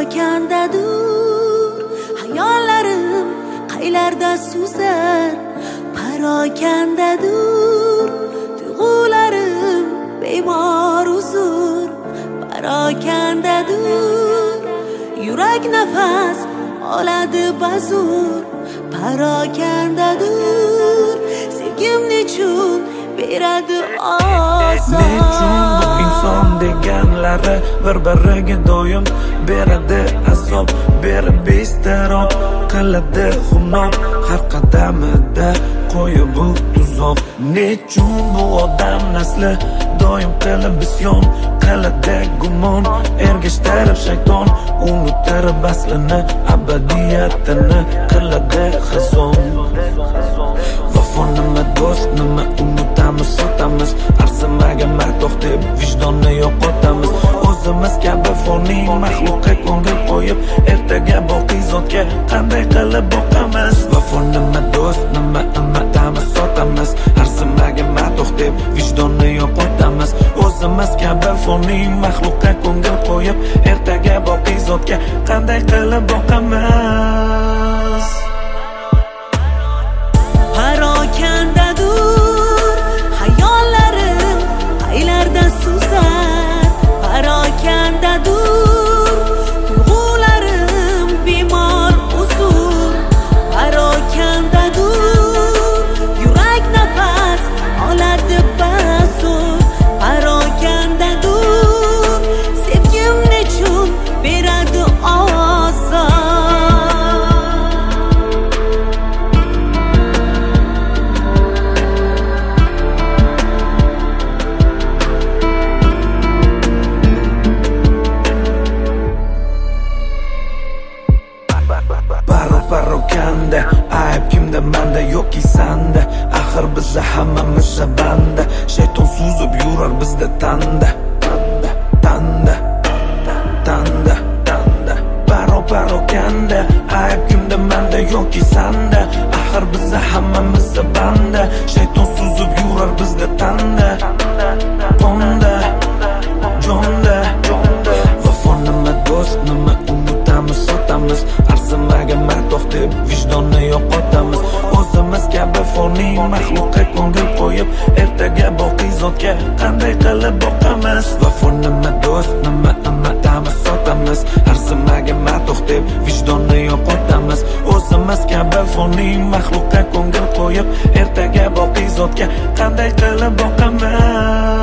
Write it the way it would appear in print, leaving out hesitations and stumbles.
parokandadur hayollarim, qaylarda suzar parokandadur tuyg'ularim, bemor uzur parokandadur yurak nafas oladi bazur parokandadur sevgim nechun beradi ozor. Nechun bu inson deganlari bir-biriga doim beradi azob, berib iztirob qiladi xunob har qadamida qo'yib bu tuzoq. Nechun bu odam nasli doim qilib isyon qiladi gumon, ergashtirib shayton unutirib aslini, abadiyatini qiladi xazon. Vafo nima, do'st nima, unutamiz, sotamiz, arzimagan matoh deb vijdonni yo'qotamiz. O'zimiz kabi foniy maxluqqa ko'ngil qo'yib ertaga boqiy zotga qanday qilib boqamiz. Vafo nima, do'st nima, unutamiz, sotamiz, arzimagan matoh deb vijdonni yo'qotamiz. O'zimiz kabi foniy maxluqqa ko'ngil qo'yib ertaga boqiy zotga qanday qilib boqamiz. Parokandadur hayollarim, qaylarda suzar parokandadur tuyg'ularim, bemor uzur parokandadur yurak nafas oladi bazur parokandadur sevgim nechun beradi ozor. Parokanda ayb kimda, manda yoki sanda, axir bizda hammamizga banda. Shayton suzib yurar bizda tanda tanda tanda tanda. Parokanda ayb kimda, manda yoki sanda, axir bizda hammamizga banda. Shayton suzib yurar bizda tanda onda jonda. Vafo nima, do'st nima, unutamiz, sotamiz, arzimagan matoh deb vijdonni yo'qotamiz. O'zimiz kabi foniy maxluqqa ko'ngil qo'yib ertaga boqiy zotga qanday qilib boqamiz. Vafo nima, do'st nima, unutamiz, sotamiz, arzimagan matoh deb vijdonni yo'qotamiz. O'zimiz kabi foniy maxluqqa ko'ngil qo'yib ertaga boqiy zotga qanday qilib boqamiz.